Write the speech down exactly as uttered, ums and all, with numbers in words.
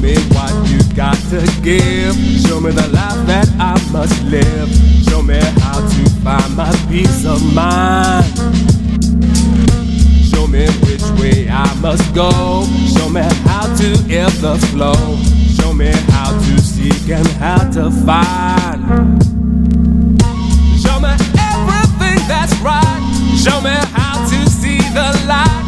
me what you got to give. Show me the life that I must live. Show me how to find my peace of mind. Show me which way I must go. Show me how to ebb the flow. Show me how to seek and how to find. Show me everything that's right. Show me how to see the light.